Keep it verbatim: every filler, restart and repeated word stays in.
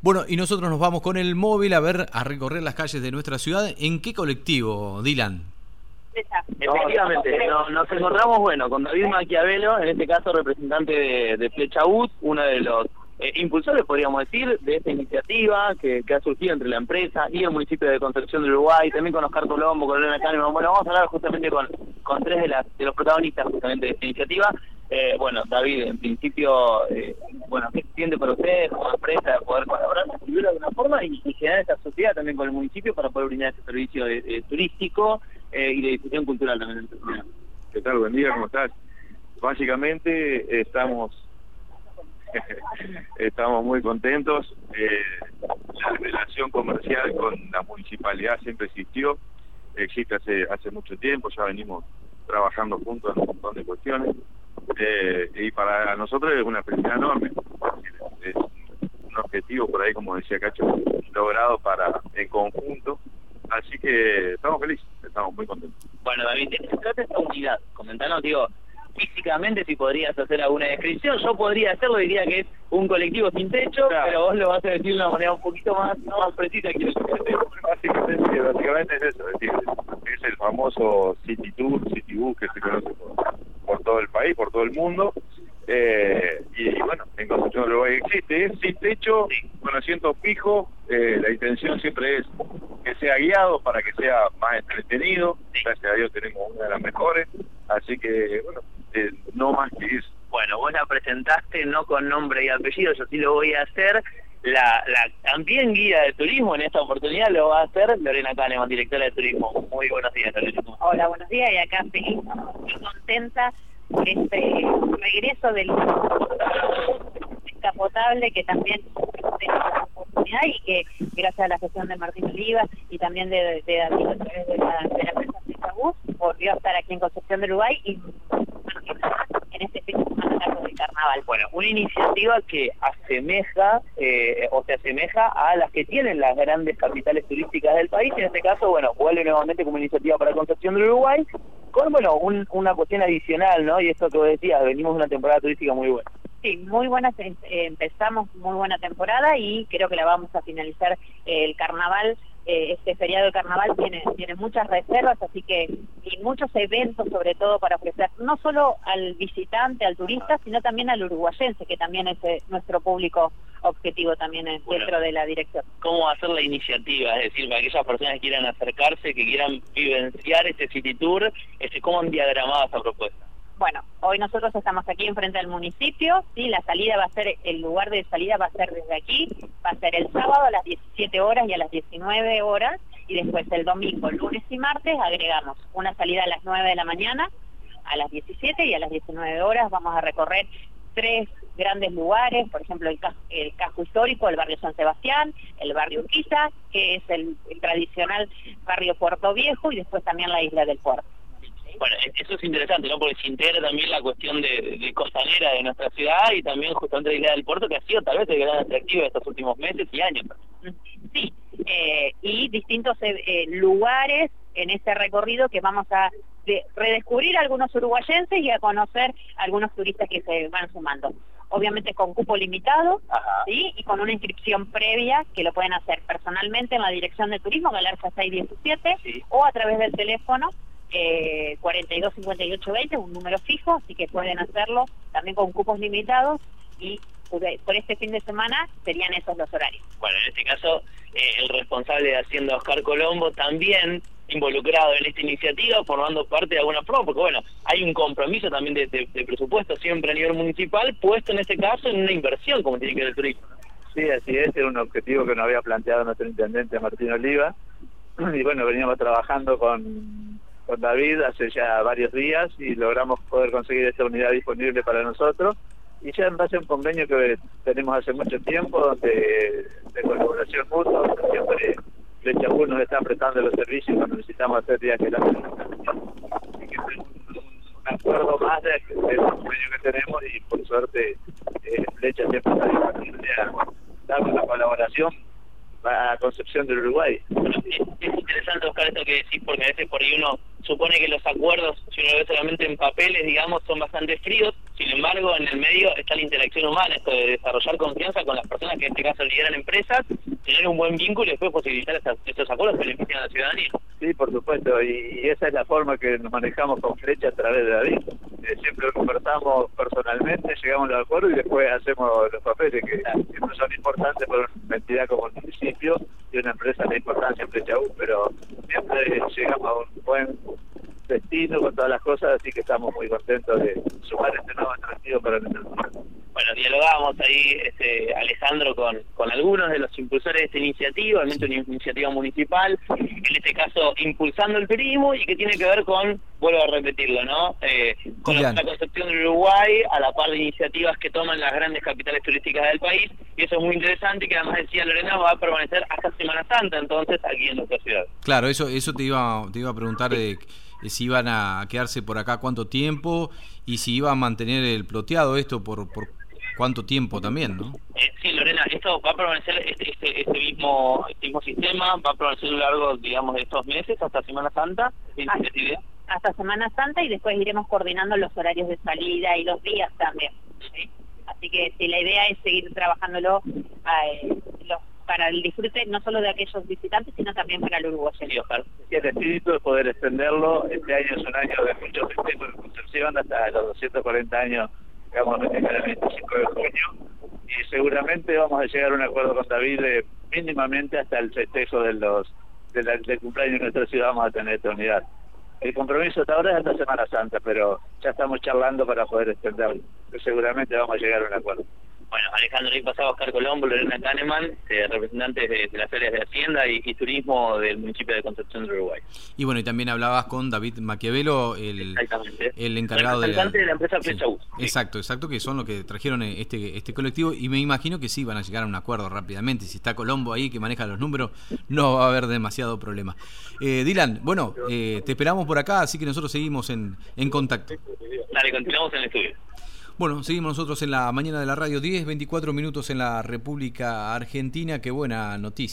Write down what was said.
Bueno, y nosotros nos vamos con el móvil a ver, a recorrer las calles de nuestra ciudad. ¿En qué colectivo, Dylan? Efectivamente, no, nos encontramos, bueno, con David Maquiavelo, en este caso representante de, de Flecha Bus, uno de los eh, impulsores, podríamos decir, de esta iniciativa que, que ha surgido entre la empresa y el municipio de Concepción del Uruguay, también con Oscar Colombo, con Elena Kahneman. Bueno, vamos a hablar justamente con, con tres de, las, de los protagonistas justamente de esta iniciativa. Eh, bueno, David, en principio, eh, bueno, ¿qué se siente para ustedes como empresa de poder colaborar de alguna forma y, y generar esta sociedad también con el municipio para poder brindar este servicio de, de turístico eh, y de difusión cultural también? ¿Qué tal? Buen día, ¿cómo estás? Básicamente estamos estamos muy contentos. Eh, la relación comercial con la municipalidad siempre existió, existe hace hace mucho tiempo, ya venimos trabajando juntos en un montón de cuestiones. Eh, y para nosotros es una felicidad enorme, es un objetivo por ahí, como decía Cacho, logrado para en conjunto, así que estamos felices, estamos muy contentos. Bueno, David, ¿de qué se trata esta unidad? Comentanos, digo, físicamente si podrías hacer alguna descripción. Yo podría hacerlo, diría que es un colectivo sin techo, claro, pero vos lo vas a decir de una manera un poquito más, más precisa. Quiero decir. Básicamente, básicamente es eso, es decir, es el famoso City Tour, City Bus que se conoce por, por todo el país, por todo el mundo. Eh, y, y bueno, en Concepción del Uruguay existe, es sin techo, sí, con asiento fijo. Eh, la intención siempre es que sea guiado para que sea más entretenido. Sí. Gracias a Dios tenemos una de las mejores, así que bueno, eh, no más que eso. Bueno, vos la presentaste no con nombre y apellido, yo sí lo voy a hacer. La, la también guía de turismo en esta oportunidad lo va a hacer Lorena Kahneman, directora de turismo. Muy buenos días, Lorena. Hola, buenos días, y acá feliz, muy contenta por este regreso del descapotable que también tenemos la oportunidad y que gracias a la gestión de Martín Oliva y también de, de David a través de la, de la empresa Flecha Bus volvió a estar aquí en Concepción del Uruguay y en este fin de semana largo de carnaval. Bueno, una iniciativa que asemeja eh, o se asemeja a las que tienen las grandes capitales turísticas del país. En este caso, bueno, vuelve nuevamente como iniciativa para Concepción del Uruguay con, bueno, un, una cuestión adicional, ¿no? Y esto que vos decías, venimos de una temporada turística muy buena. Sí, muy buena, eh, empezamos muy buena temporada y creo que la vamos a finalizar eh, el carnaval. Eh, este feriado de carnaval tiene tiene muchas reservas, así que y muchos eventos sobre todo para ofrecer no solo al visitante, al turista, sino también al uruguayense, que también es eh, nuestro público objetivo también es bueno, dentro de la dirección. ¿Cómo va a ser la iniciativa? Es decir, para aquellas personas que quieran acercarse, que quieran vivenciar este City Tour, este, ¿cómo han diagramado esa propuesta? Bueno, hoy nosotros estamos aquí enfrente del municipio, sí, la salida va a ser, el lugar de salida va a ser desde aquí, va a ser el sábado a las diecisiete horas y a las diecinueve horas, y después el domingo, lunes y martes agregamos una salida a las nueve de la mañana, a las diecisiete y a las diecinueve horas vamos a recorrer tres grandes lugares, por ejemplo el casco, el casco histórico, el barrio San Sebastián, el barrio Urquiza, que es el, el tradicional barrio Puerto Viejo, y después también la isla del Puerto. Bueno, eso es interesante, ¿no? Porque se integra también la cuestión de, de costanera de nuestra ciudad y también justamente la isla del Puerto, que ha sido tal vez el gran atractivo de estos últimos meses y años. Sí, eh, y distintos eh, lugares en este recorrido que vamos a de, redescubrir a algunos uruguayenses y a conocer a algunos turistas que se van sumando. Obviamente con cupo limitado, ¿sí? Y con una inscripción previa que lo pueden hacer personalmente en la Dirección de Turismo, Galarza seis diecisiete, sí, o a través del teléfono Eh, cuarenta y dos cincuenta y ocho veinte, un número fijo, así que pueden hacerlo también con cupos limitados y por este fin de semana serían esos los horarios. Bueno, en este caso eh, el responsable de Hacienda, Oscar Colombo, también involucrado en esta iniciativa, formando parte de alguna forma, porque bueno, hay un compromiso también de, de, de presupuesto siempre a nivel municipal, puesto en este caso en una inversión como tiene que ver el turismo. Sí, así es, es un objetivo que nos había planteado nuestro intendente Martín Oliva, y bueno, veníamos trabajando con con David hace ya varios días y logramos poder conseguir esta unidad disponible para nosotros, y ya en base a un convenio que tenemos hace mucho tiempo donde de colaboración mutua, donde siempre Flecha Bus nos está prestando los servicios cuando necesitamos hacer viajes largos. Así que es un, un acuerdo más del convenio que tenemos, y por suerte eh, Flecha siempre está disponible a dar una colaboración a Concepción del Uruguay. Bueno, es, es interesante, Oscar, esto que decís, porque a veces por ahí uno supone que los acuerdos, si uno lo ve solamente en papeles, digamos, son bastante fríos, Sin embargo, en el medio está la interacción humana, esto de desarrollar confianza con las personas que en este caso lideran empresas, tener un buen vínculo y después posibilitar estos, estos acuerdos que benefician a la ciudadanía. Sí, por supuesto, y, y esa es la forma que nos manejamos con Flecha a través de David. Eh, siempre conversamos personalmente, llegamos a los acuerdos y después hacemos los papeles, que siempre son importantes para una entidad como el municipio y una empresa de importancia en Flecha U, pero siempre llegamos a un buen destino con todas las cosas, así que estamos muy contentos de sumar este nuevo atractivo para nuestra ciudad. Bueno, dialogábamos ahí, este, Alejandro, con, con algunos de los impulsores de esta iniciativa, realmente una iniciativa municipal, en este caso impulsando el turismo y que tiene que ver con, vuelvo a repetirlo, ¿no? Eh, con la, la concepción del Uruguay a la par de iniciativas que toman las grandes capitales turísticas del país, y eso es muy interesante, que además decía Lorena, va a permanecer hasta Semana Santa, entonces, aquí en nuestra ciudad. Claro, eso eso te iba, te iba a preguntar de si iban a quedarse por acá cuánto tiempo y si iba a mantener el ploteado esto por, por cuánto tiempo también, ¿no? Eh, sí, Lorena, esto va a permanecer, este, este, este, mismo, este mismo sistema va a permanecer a lo largo, digamos, de estos meses hasta Semana Santa. Ah, hasta Semana Santa, y después iremos coordinando los horarios de salida y los días también, ¿sí? Así que sí, la idea es seguir trabajándolo eh, los, para el disfrute no solo de aquellos visitantes, sino también para el uruguayo. Sí, ojalá. Y el espíritu es poder extenderlo. Este año es un año de muchos festejos de Concepción, hasta los doscientos cuarenta años que vamos a festejar el veinticinco de junio, y seguramente vamos a llegar a un acuerdo con David eh, mínimamente hasta el festejo de los de la, del cumpleaños de nuestra ciudad. Vamos a tener esta unidad. El compromiso hasta ahora es hasta Semana Santa, pero ya estamos charlando para poder extenderlo. Seguramente vamos a llegar a un acuerdo. Bueno, Alejandro, ahí pasaba Oscar Colombo, Lorena Kahneman, eh, representantes de, de las áreas de Hacienda y, y Turismo del municipio de Concepción del Uruguay. Y bueno, y también hablabas con David Maquiavelo, el, el encargado el representante de la, de la empresa Flecha U. Sí, exacto, exacto, que son los que trajeron este este colectivo, y me imagino que sí van a llegar a un acuerdo rápidamente. Si está Colombo ahí que maneja los números, no va a haber demasiado problema. Eh, Dylan, bueno, eh, te esperamos por acá, así que nosotros seguimos en, en contacto. Dale, continuamos en el estudio. Bueno, seguimos nosotros en la mañana de la radio, diez veinticuatro minutos en la República Argentina. Qué buena noticia.